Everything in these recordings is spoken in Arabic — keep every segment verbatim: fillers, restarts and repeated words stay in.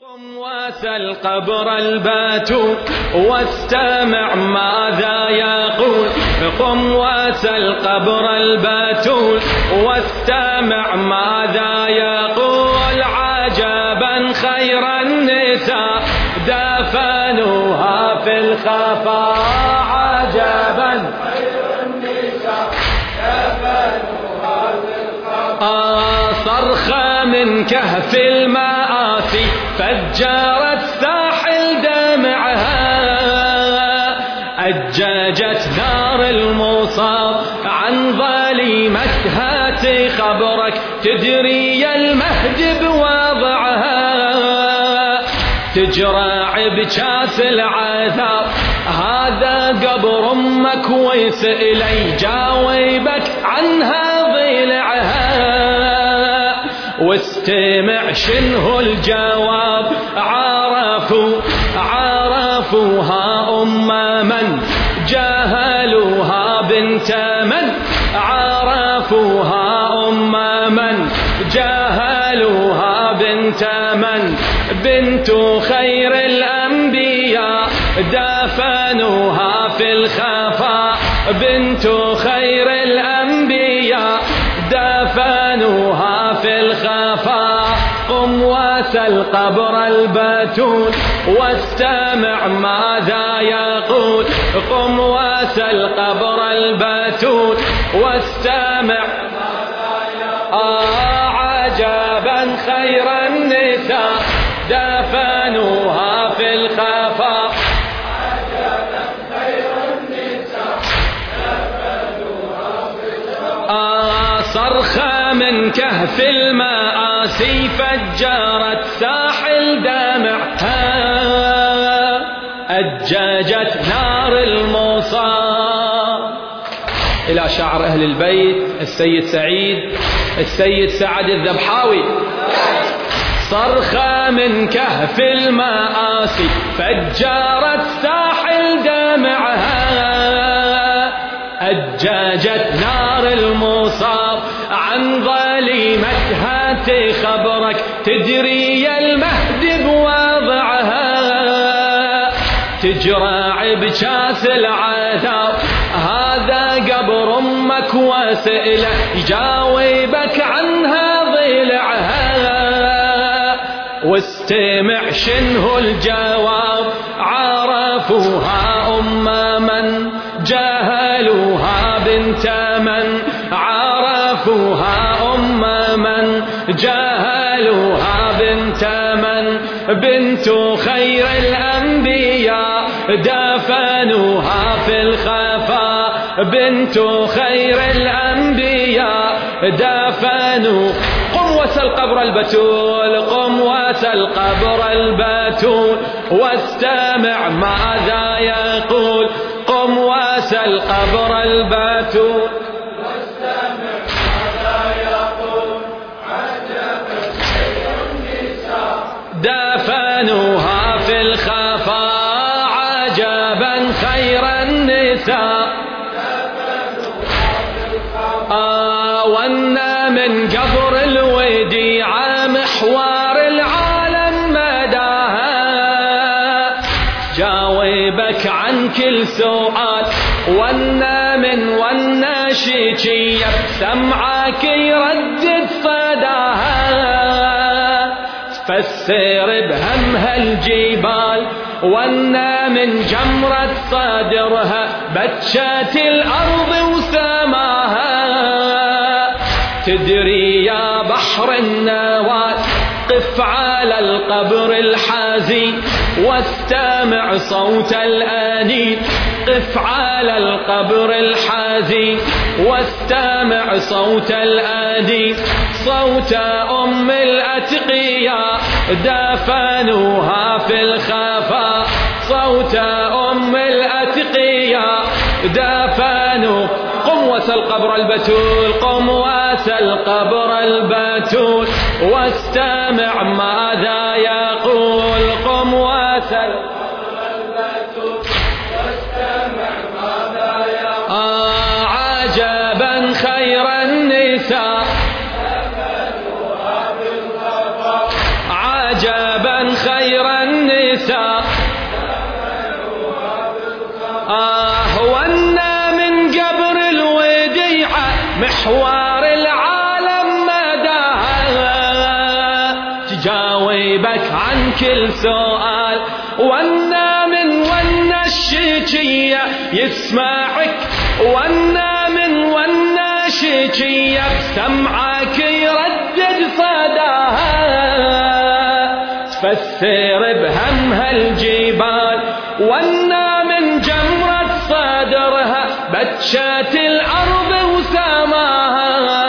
قم واسل قبر الباتول واستمع ماذا يقول. قم واسل قبر الباتول واستمع ماذا يقول. عجبا خير النساء دفنوها في الخفاء. عجبا خير النساء دفنوها في الخفاء. صرخة من كهف المآسي فجرت ساحل دمعها. أججت نار المصاب عن ظليمتها خبرك تدري المهد بوضعها. تجرع بكاس العذاب هذا قبر امك ويسأل يجاوبك عنها ضلعها. واستمع شنه الجواب. عرفوا عرفوها أم من جاهلوها بنت من. عرفوها أم من جاهلوها بنت من. بنت خير الأنبياء دفنوها في الخفاء. بنت خير الأنبياء دفنوها في الخفاء. قم واسل قبر البتول واستمع ماذا يقول. قم واسل قبر البتول واستمع ماذا يقول. عجبا خير النساء دفنوها في الخفاء. عجبا خير النساء دفنوها في الخفاء. صرخة من كهف المآسي فجرت ساحل دمعها. أججت نار المصاب. إلى شاعر أهل البيت السيد سعيد السيد سعد الذبحاوي. صرخة من كهف المآسي فجرت ساحل دمعها. أججت نار المصاب عن ظليمتها خبرك تدري المهد بوضعها. تجرع بكاس العذاب هذا قبر امك وسئله يجاوبك عنها ضلعها. واستمع شنه الجواب. عرفوها أم من جاهلوها بنت من. عرفوها أم من جاهلوها بنت من. بنت خير الأنبياء دفنوها في الخفاء. بنت خير الأنبياء دفنوا. قم واسل قبر البتول. قم واسل قبر البتول واستمع ماذا يقول. قم واسل قبر البتول واستمع ماذا يقول. عجبا خير النساء دفنوها في الخفاء. عجبا خير النساء دفنوها في الخفاء. وأن من قبر الوديعة محور العالم مداها. جاوبك عن كل سؤال. وأن من وأن شيكية سمعك يردد صداها. تفسر بهمها الجبال. وأن من جمرة صدرها بتشت الأرض وسماها. تدري يا بحر النوال قف على القبر الحزين واستمع صوت الأنين. قف على القبر الحزين واستمع صوت الأنين. صوت أم الأتقياء دفنوها في الخفاء. صوت أم الأتقياء دفنوا. قم واسل قبر البتول. قم واسل قبر البتول واستمع ماذا يقول. قم واسل قبر البتول واستمع ماذا يقول. آه عجبا خير النساء دفنوها في الخفاء. عجبا خير محور العالم مداها، تجاوبك عن كل سؤال، وانا من ونا الشجية يسمعك، وانا من ونا الشجية بسمعك يردد صداها، تفسر بهمها الجبال، وانا من جمرة صدرها بتشات الأرض وسماها.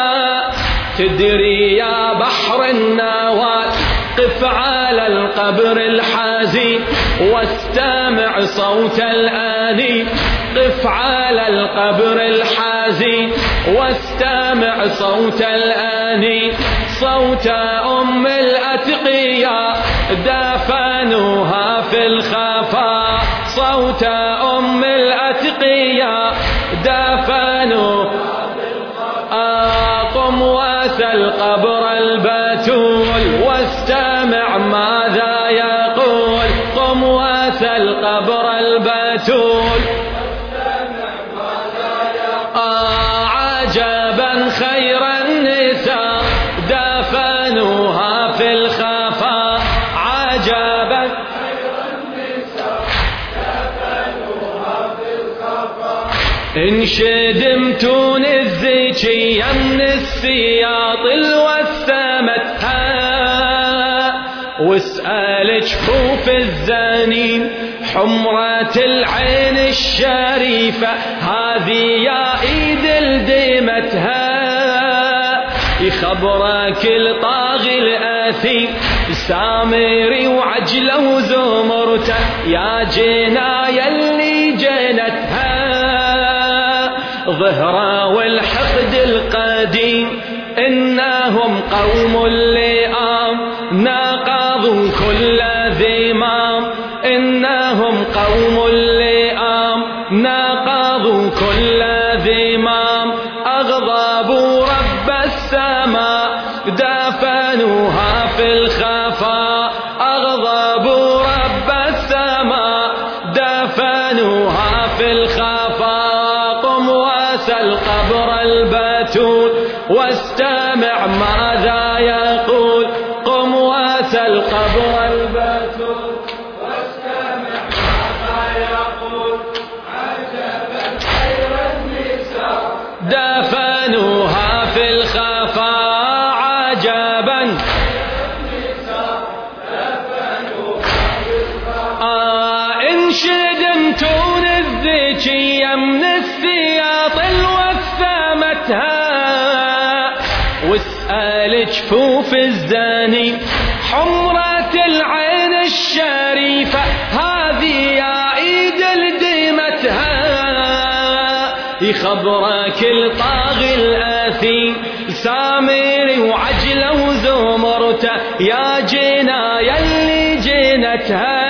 تدري يا بحر النوال قف على القبر الحزين واستمع صوت الآنين، قف على القبر الحزين واستمع صوت الآنين، صوت أم الأتقياء دفنوها في الخفاء، صوت أم الأتقياء دفنوها في الخفاء. قم واسل قبر البتول واستمع ماذا يقول، قم واسل قبر البتول واستمع ماذا يقول. عجبا خير النساء دفنوها في الخفاء، عجبا خير النساء دفنوها في الخفاء. انشدمتون الزكية من السياط الوسمتها، واسأل جفوف الزانين حمرة العين الشريفة، هذه يا ايد الدمتها. يخبرك الطاغي الأثيم سامري وعجله وزمرته، يا جنايا اللي جنتها. ظهره والحقد القديم إنهم قوم لئام، ناقضوا كل ذمام، إنهم قوم لئام، ناقضوا كل ذمام. أغضبوا رب السماء دفنوها في الخفاء، أغضبوا رب السماء دفنوها في الخفاء. قم واسل قبر البتول واستمع ماذا يقول، قم واسل قبر البتول واستمع ماذا يقول. عجبا خير النساء دفنوها في الخفاء، عجبا خير النساء دفنوها في الخفاء. آه انشدمتون الذكية من السياط الوسمتها، واسأل جفوف الزانين حمرة العين الشريفة، هذه يا ايد الدمتها. يخبرك الطاغي الأثيم سامري وعجله وزمرته، يا جنايا اللي جنتها.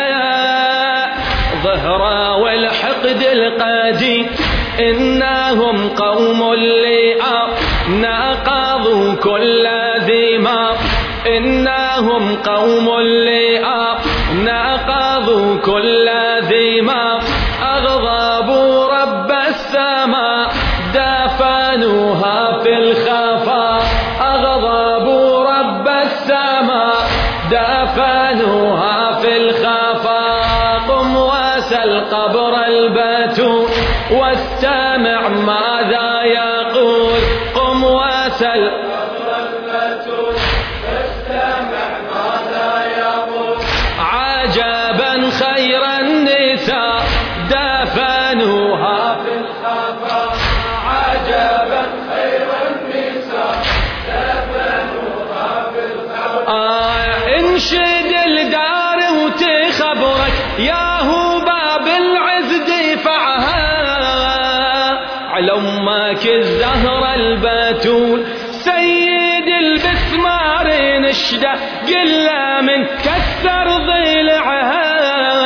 ظهره والحقد القديم إنهم قوم لئام، ناقضوا كل ذمام، إنهم قوم لئام، ناقضوا كل ذمام. أغضبوا رب السماء دفنوها في الخفاء، أغضبوا رب السماء دفنوها في الخفاء. قم واسل قبر البتول واستمع ماذا يقول، قم واسل قبر البتول واستمع ماذا يقول. عجبا خير النساء دفنوها في الخفاء، عجبا خير النساء دفنوها في الخفاء. آه انشد الدار وتخبرك يا هو باب العز دفعها، على امك الزهرة البتول سيد البسمار نشده، قله من كسر ضلعها.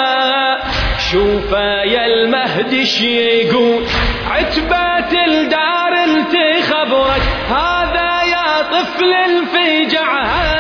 شوفه يا المهدي يقول عتبات الدار تخبرك، هذا يا طفل انفجعها.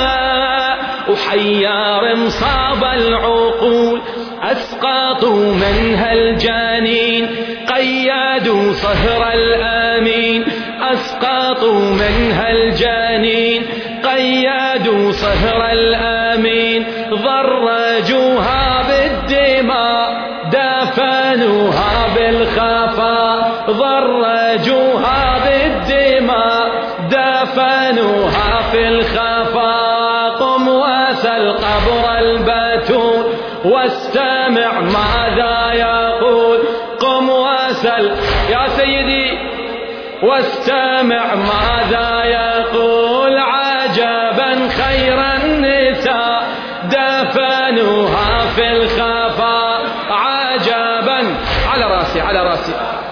وحيار مصاب العقول أسقطوا منها الجانين، قيادوا صهر الآمين أسقطوا منها الجنين قيدوا صهر الأمين ضرجوها بالدماء دفنوها بالخفا ضرجوها بالدماء دفنوها في الخفا قم وسل قبر البتول واستمع ماذا يقول قم وسل يا سيدي واستمع ماذا يقول عجبا خير النساء دفنوها في الخفا عجبا على راسي على راسي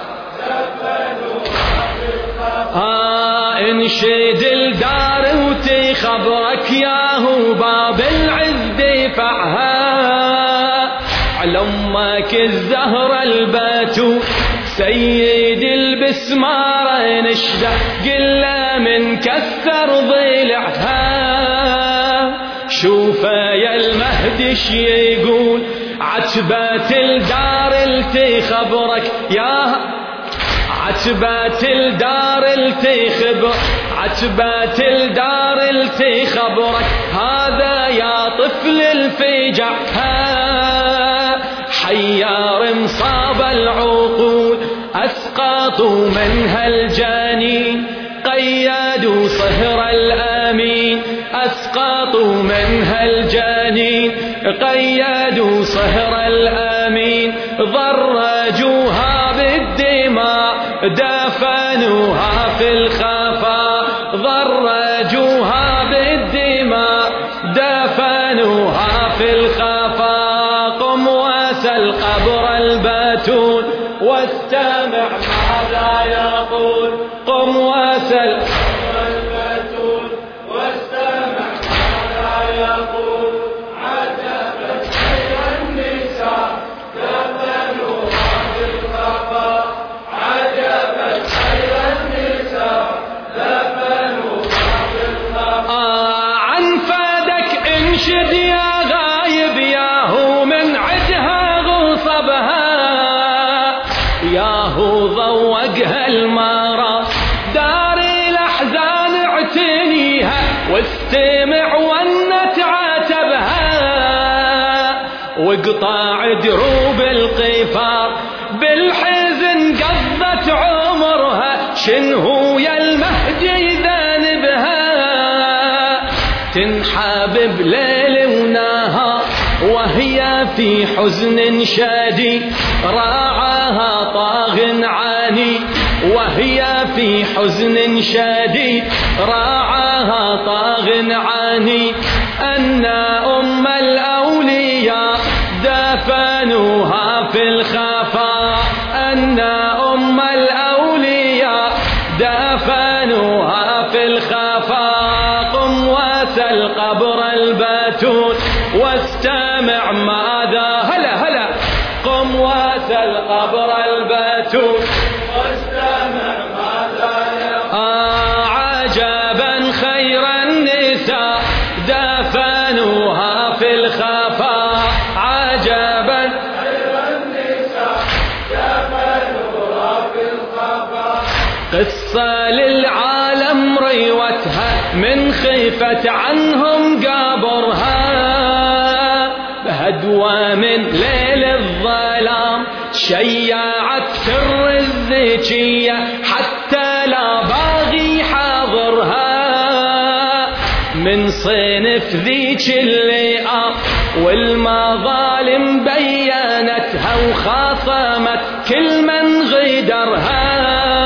ها انشد الدار وتي خبرك ياهو باب العز دفعها على امك الزهرة البتول سيد البسمارة نشده قله من كسر ضلعها شوف يا المهدي ش يقول عتبات الدار التي خبرك يا عتبات الدار التي خبر عتبات الدار التي خبرك هذا يا طفل الفجع حيار مصاب العقول أسقطوا منها الجنين قيدوا صهر الأمين أسقطوا منها الجنين قيدوا صهر الأمين ضرجوها بالدماء دفنوها في الخفا ضرجوها بالدماء دفنوها في الخفا قم وسل قبر البتول واستمع ماذا يقول قم وسل قبر البتول واستمع ماذا يقول عجبا خير النساء دفنوها في الخفا عجبا خير النساء دفنوها في الخفا آه عن فادك انشد يا غايب ياهو من عدها غصبها ياهو ضوقها المرى دار الأحزان اعتنيها واستمع وانت عاتبها واقطع دروب القفار بالحزن قضت عمرها شنهو يا المهدي ذنبها تنحب بليل ونهار وهي في حزن شديد راعاها طاغ عاني وهي في حزن شديد راعاها طاغ عاني أن أم الأولياء دفنوها في الخفا أن أم الأولياء دفنوها في الخفا قم وسل قبر البتول واستمع ماذا هلا هلا قم وسل قبر البتول واستمع ماذا يقول آه عجبا خير النساء دفنوها في الخفا عجبا خير النساء دفنوها في الخفا قصة للعالم روتها من خيفة عنهم قبرها بهدوى من ليل الظلام شيعت سر الذكية حتى لا باغي حاضرها من صنف ذيك اللئام والمظالم بينتها وخاصمت كل من غدرها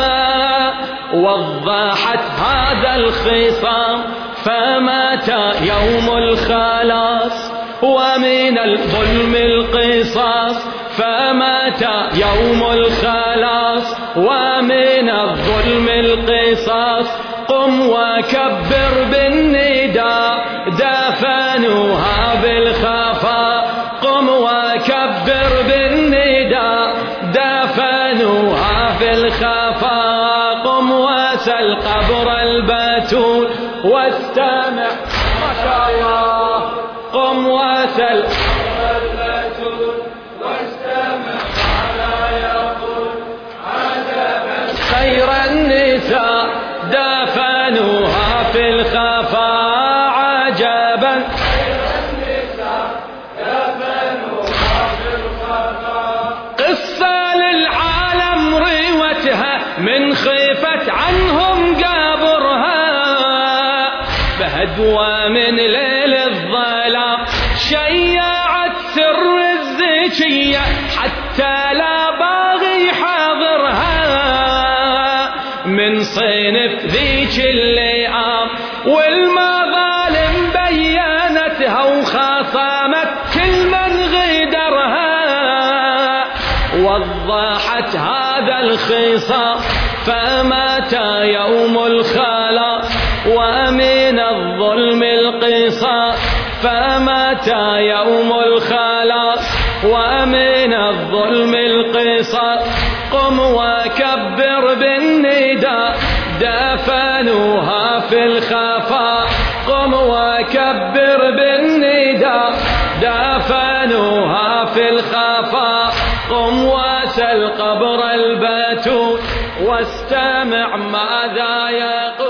وضحت هذا الخصام فمات يوم الخلاص ومن الظلم القصاص فمات يوم الخلاص ومن الظلم القصاص قم وكبر بالنداء دفنوها بالخفا قم وكبر بالنداء دفنوها في الخفا قم وسل قبر البتول واستمع ما شاء الله قم وسل قبر البتول واستمع ماذا يقول عجبا خير النساء أقوى من ليل الظلام، شيعت سر الزكية حتى لا باغي حاضرها من صنف ذيك اللئام، والمظالم بينتها وخاصمت كل من غدرها، وضحت هذا الخصام فمتى يوم الخلاص ومن الظلم القصاص، فمتى يوم الخلاص ومن الظلم القصاص. قم وكبر بالنداء دفنوها في الخفاء، قم وكبر بالنداء دفنوها في الخفاء، قم وسل قبر البتول واستمع ماذا يقول.